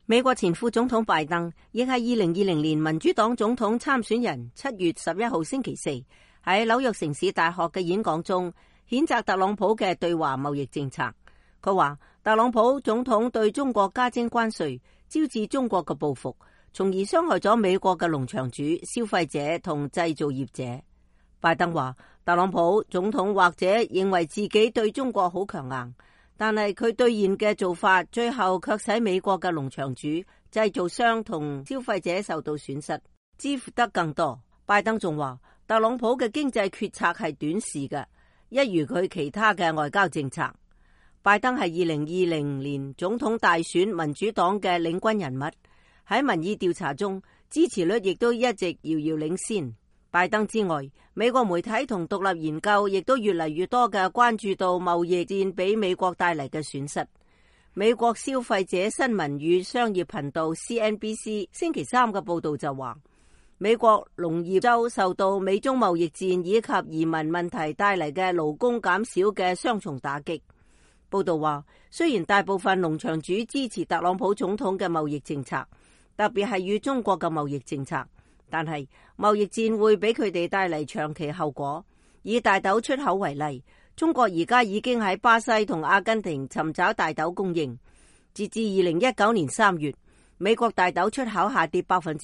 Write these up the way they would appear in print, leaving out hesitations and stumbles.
美國前副總統拜登亦係2020年民主黨總統參選人，7月11號星期四喺紐約城市大學嘅演講中，譴責特朗普嘅對華貿易政策。佢話特朗普總統對中國加徵關稅，招致中國嘅報復，從而傷害咗美國嘅農場主、消費者同製造業者。拜登話特朗普總統或者認為自己對中國好強硬，但係佢兌現嘅做法，最後卻使美國嘅農場主、製造商同消費者受到損失，支付得更多。拜登仲話特朗普嘅經濟決策係短視嘅，一如佢其他嘅外交政策。拜登係2020年總統大選民主黨嘅領軍人物，喺民意調查中支持率亦都一直遙遙領先。拜登之外，美國媒體同獨立研究亦都越嚟越多嘅關注到貿易戰俾美國帶嚟嘅損失。美國消費者新聞與商業頻道 CNBC 星期三嘅報道就話，美國農業州受到美中貿易戰以及移民問題帶嚟嘅勞工減少嘅雙重打擊。報道話，雖然大部分農場主支持特朗普總統嘅貿易政策，特別係與中國嘅貿易政策，但係貿易戰會俾佢哋帶嚟長期後果。以大豆出口為例，中國而家已經喺巴西同阿根廷尋找大豆供應。截至2019年3月，美國大豆出口下跌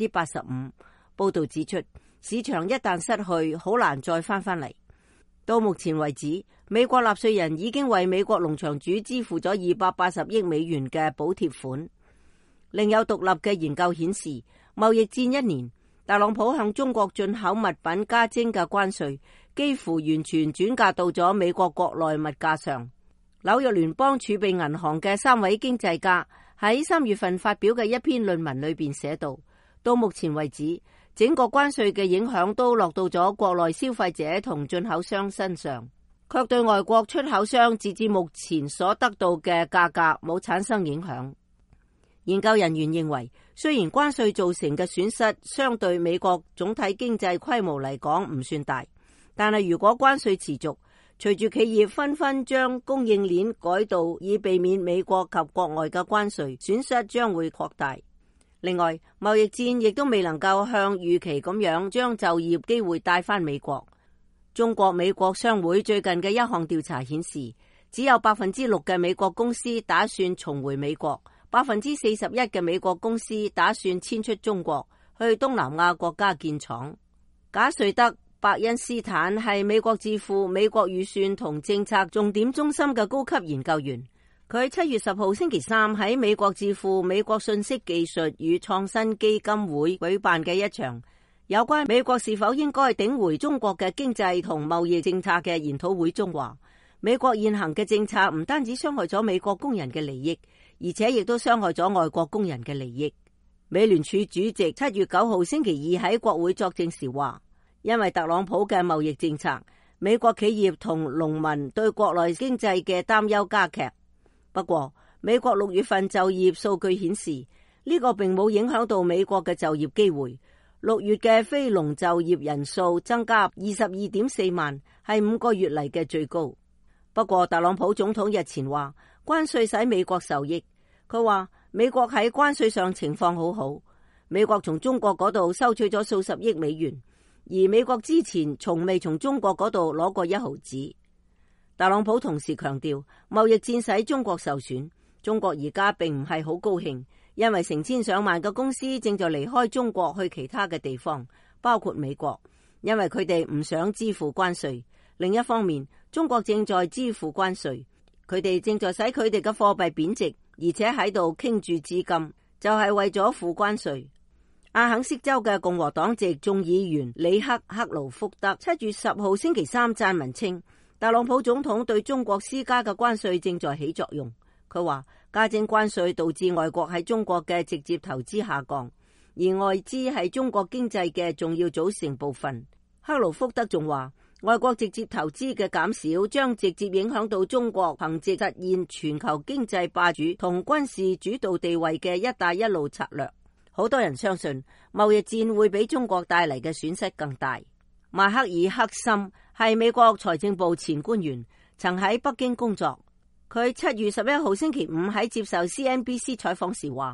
85%。報道指出，市場一旦失去，好難再翻嚟。到目前為止，美國納稅人已經為美國農場主支付咗280億美元嘅補貼款。另有獨立嘅研究顯示，貿易戰一年，特朗普向中國進口物品加徵嘅關稅幾乎完全轉嫁到咗美國國內物價上。紐約聯邦儲備銀行嘅3位經濟家喺3月份發表嘅一篇論文裏邊寫道，到目前為止，整個關稅嘅影響都落到咗國內消費者同進口商身上，卻對外國出口商截至目前所得到嘅價格冇產生影響。研究人員認為，雖然關稅造成嘅損失相對美國總體經濟規模嚟講唔算大，但係如果關稅持續，隨住企業紛紛將供應鏈改道以避免美國及國外嘅關稅，損失將會擴大。另外，貿易戰亦都未能夠向預期咁樣將就業機會帶返美國。中國美國商會最近嘅一項調查顯示，只有6%嘅美國公司打算重回美國，41%嘅美國公司打算遷出中國，去東南亞國家建廠。賈瑞德·伯恩斯坦係美國智庫美國預算同政策重點中心嘅高級研究員。佢7月10號星期三喺美國智庫美國信息技術與創新基金會舉辦嘅一場有關美國是否應該頂回中國嘅經濟同貿易政策嘅研討會中話，美國現行嘅政策唔單止傷害咗美國工人嘅利益，而且亦都傷害咗外國工人嘅利益。美聯儲主席7月9號星期二喺國會作證時話，因為特朗普嘅貿易政策，美國企業同農民對國內經濟嘅擔憂加劇。不過，美國6月份就業數據顯示，呢個並冇影響到美國嘅就業機會。6月嘅非農就業人數增加22.4萬，係5個月嚟嘅最高。不過，特朗普總統日前話，關稅使美國受益。佢話美國喺關稅上情況好好，美國從中國嗰度收取咗數十億美元，而美國之前從未從中國嗰度攞過1毫子。特朗普同時強調，貿易戰使中國受損，中國而家並唔係好高興，因為成千上萬嘅公司正在離開中國去其他嘅地方，包括美國，因為佢哋唔想支付關稅。另一方面，中國正在支付關稅，佢哋正在使佢哋嘅貨幣貶值，而且喺度傾注資金，就係為咗付關稅。阿肯色州嘅共和黨籍眾議員里克·克勞福德7月10號星期三撰文稱，特朗普總統對中國施加嘅關稅正在起作用。佢話加徵關稅導致外國喺中國嘅直接投資下降，而外資係中國經濟嘅重要組成部分。克勞福德仲話，外國直接投資嘅減少將直接影響到中國憑藉實現全球經濟霸主同軍事主導地位嘅一帶一路策略。好多人相信貿易戰會比中國帶嚟嘅損失更大。邁克爾·克森係美國財政部前官員，曾喺北京工作。佢7月11號星期五喺接受 CNBC 採訪時話，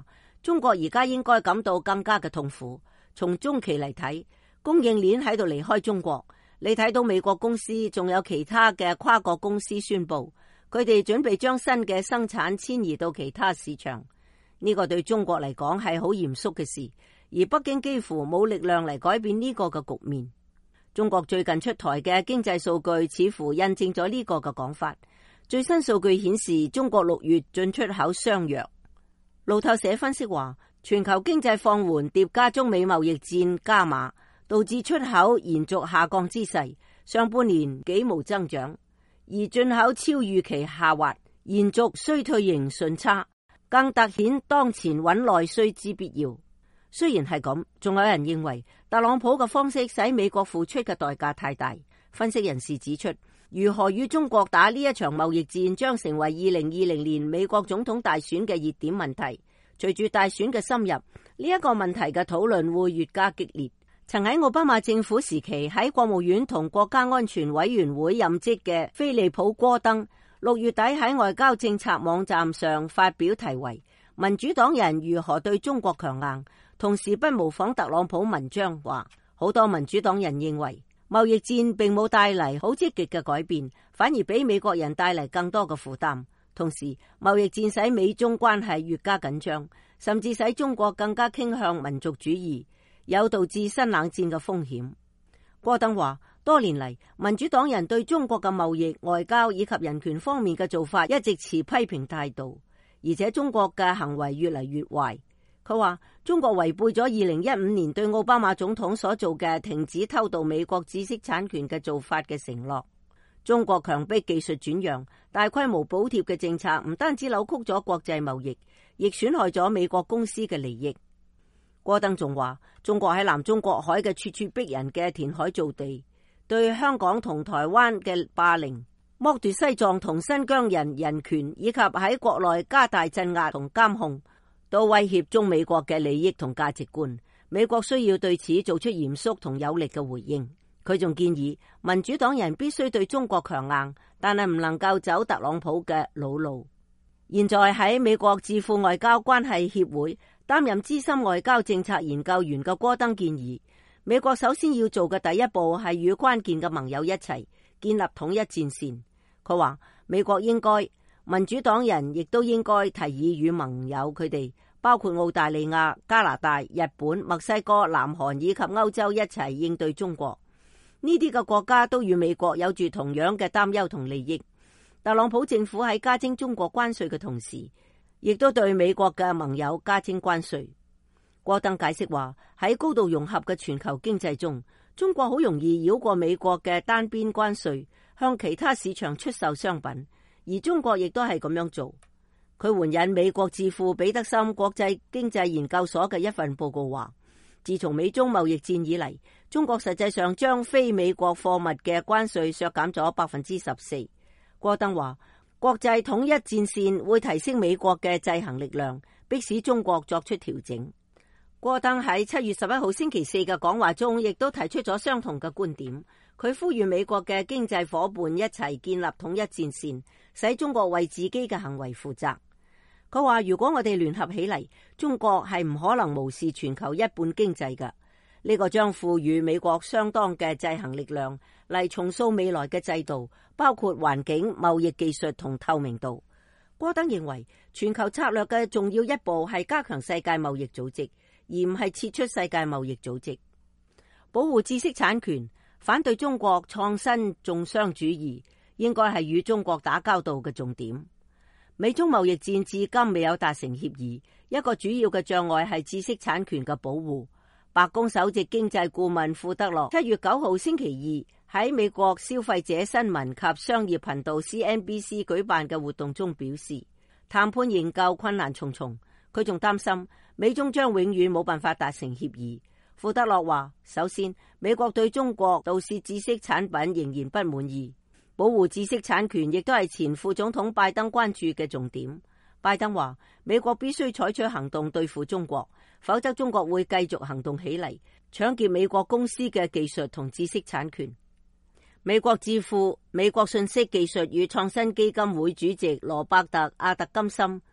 中國而家應該感到更加嘅痛苦。從中期嚟睇，供應鏈喺度離開中國。你睇到美國公司仲有其他嘅跨國公司宣布，佢哋準備將新嘅生產遷移到其他市場。呢個對中國嚟講係好嚴肅嘅事，而北京幾乎冇力量嚟改變呢個嘅局面。中國最近出台嘅經濟數據似乎印證咗呢個嘅講法。最新數據顯示，中國6月進出口相若。路透社分析話，全球經濟放緩疊加中美貿易戰加碼，導致出口延續下降之勢，上半年幾無增長，而進口超預期下滑，延續衰退型順差，更凸顯當前穩內需之必要。雖然係咁，仲有人認為特朗普嘅方式使美國付出嘅代價太大。分析人士指出，如何與中國打呢一場貿易戰將成為2020年美國總統大選嘅熱點問題。隨住大選嘅深入，呢一個問題嘅討論會越加激烈。曾喺奧巴馬政府時期喺國務院同國家安全委員會任職嘅菲利普·戈登，6月底喺外交政策網站上發表題為《民主黨人如何對中國強硬》，同時不模仿特朗普文章，話好多民主黨人認為貿易戰並冇帶嚟好積極嘅改變，反而俾美國人帶嚟更多嘅負擔。同時，貿易戰使美中關係越加緊張，甚至使中國更加傾向民族主義，有導致新冷戰嘅風險。戈登話，多年嚟，民主黨人對中國嘅貿易、外交以及人權方面嘅做法一直持批評態度，而且中國嘅行為越嚟越壞。佢話中國違背咗2015年對奧巴馬總統所做嘅停止偷渡美國知識產權嘅做法嘅承諾。中國強迫技術轉讓、大規模補貼嘅政策唔單止扭曲咗國際貿易，亦損害咗美國公司嘅利益。戈登仲話，中國喺南中國海嘅處處逼人嘅填海造地，對香港同台灣嘅霸凌、剝奪西藏同新疆人人權，以及喺國內加大鎮壓同監控，都威脅中美國嘅利益同價值觀。美國需要對此做出嚴肅同有力嘅回應。佢仲建議民主黨人必須對中國強硬，但係唔能夠走特朗普嘅老路。現在喺美國智庫外交關係協會擔任資深外交政策研究員嘅戈登建議，美國首先要做嘅第一步係與關鍵嘅盟友一齊建立統一戰線。佢話美國應該，民主黨人亦都應該提議與盟友佢哋，包括澳大利亞、加拿大、日本、墨西哥、南韓以及歐洲一齊應對中國。呢啲嘅國家都與美國有住同樣嘅擔憂同利益。特朗普政府喺加徵中國關稅嘅同時，亦都對美國嘅盟友加徵關稅。戈登解釋話，喺高度融合嘅全球經濟中，中國好容易繞過美國嘅單邊關稅，向其他市場出售商品，而中國亦都係咁樣做。佢援引美國智庫彼得森國際經濟研究所嘅一份報告話，自從美中貿易戰以嚟，中國實際上將非美國貨物嘅關稅削減咗14%。戈登話，國際統一戰線會提升美國嘅制衡力量，迫使中國作出調整。戈登喺7月11號星期四嘅講話中，亦都提出咗相同嘅觀點。佢呼籲美國嘅經濟夥伴一齊建立統一戰線，使中國為自己嘅行為負責。佢話，如果我哋聯合起嚟，中國係唔可能無視全球一半經濟嘅。呢個將賦予美國相當嘅制衡力量嚟重塑未來嘅制度，包括環境、貿易技術同透明度。戈登認為，全球策略嘅重要一步係加強世界貿易組織，而唔係撤出世界貿易組織。保護知識產權、反對中國創新重商主義，應該係與中國打交道嘅重點。美中貿易戰至今未有達成協議，一個主要嘅障礙係知識產權嘅保護。白宮首席經濟顧問庫德洛7月9號星期二喺美國消費者新聞及商業頻道 CNBC 舉辦嘅活動中表示，談判仍舊困難重重。佢仲擔心美中將永遠冇辦法達成協議。庫德洛話，首先，美國對中國盜竊知識產品仍然不滿意，保護知識產權亦都係前副總統拜登關注嘅重點。拜登話，美國必須採取行動對付中國，否則中國會繼續行動起嚟，搶劫美國公司嘅技術同知識產權。美國智庫美國信息技術與創新基金會主席羅伯特·阿特金森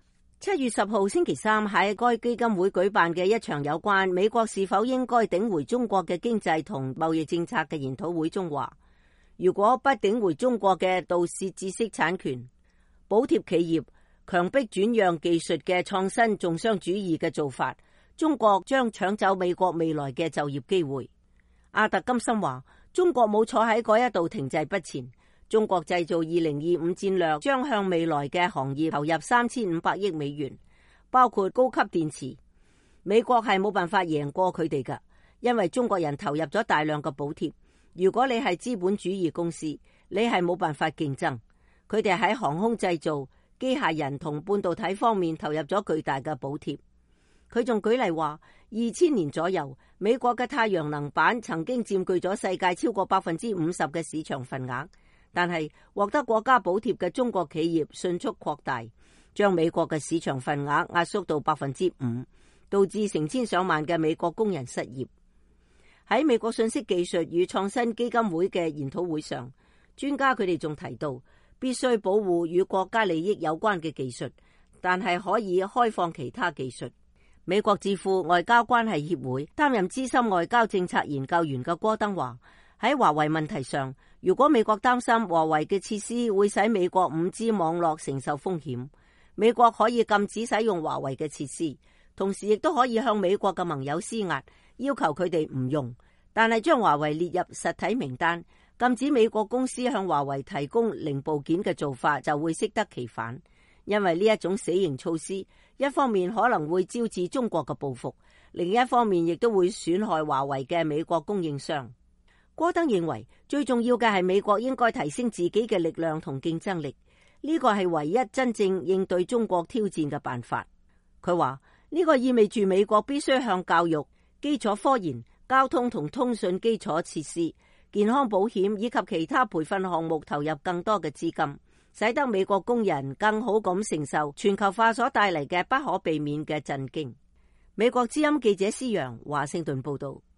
7月10號星期三喺該基金會舉辦嘅一場有關美國是否應該頂回中國嘅經濟同貿易政策嘅研討會中話，如果不頂回中國嘅盜竊知識產權、補貼企業、強迫轉讓技術嘅創新重商主義嘅做法，中國將搶走美國未來嘅就業機會。阿特金森話，中國冇坐喺嗰一度停滯不前。中國製造2025戰略將向未來嘅行業投入3500億美元，包括高級電池。美國係冇辦法贏過佢哋㗎，因為中國人投入咗大量嘅補貼。如果你係資本主義公司，你係冇辦法競爭。佢哋喺航空製造、機械人同半導體方面投入咗巨大嘅補貼。佢仲舉例話，2000年左右，美國嘅太陽能板曾經佔據咗世界超過50%嘅市場份額。但係獲得國家補貼嘅中國企業迅速擴大，將美國嘅市場份額壓縮到5%，導致成千上萬嘅美國工人失業。喺美國信息技術與創新基金會嘅研討會上，專家佢哋仲提到，必須保護與國家利益有關嘅技術，但係可以開放其他技術。美國智庫外交關係協會擔任資深外交政策研究員嘅戈登話，喺華為問題上，如果美國擔心華為嘅設施會使美國 5G 網絡承受風險，美國可以禁止使用華為嘅設施，同時亦都可以向美國嘅盟友施壓，要求佢哋唔用，但係將華為列入實體名單，禁止美國公司向華為提供零部件嘅做法就會適得其反，因為呢一種死刑措施，一方面可能會招致中國嘅報復，另一方面亦都會損害華為嘅美國供應商。戈登認為最重要嘅係美國應該提升自己嘅力量同競爭力，呢個係唯一真正應對中國挑戰嘅辦法。佢話呢個意味住美國必須向教育、基礎科研、交通同通訊基礎設施、健康保險以及其他培訓項目投入更多嘅資金，使得美國工人更好咁承受全球化所帶嚟嘅不可避免嘅震驚。美國之音記者施洋華盛頓報道。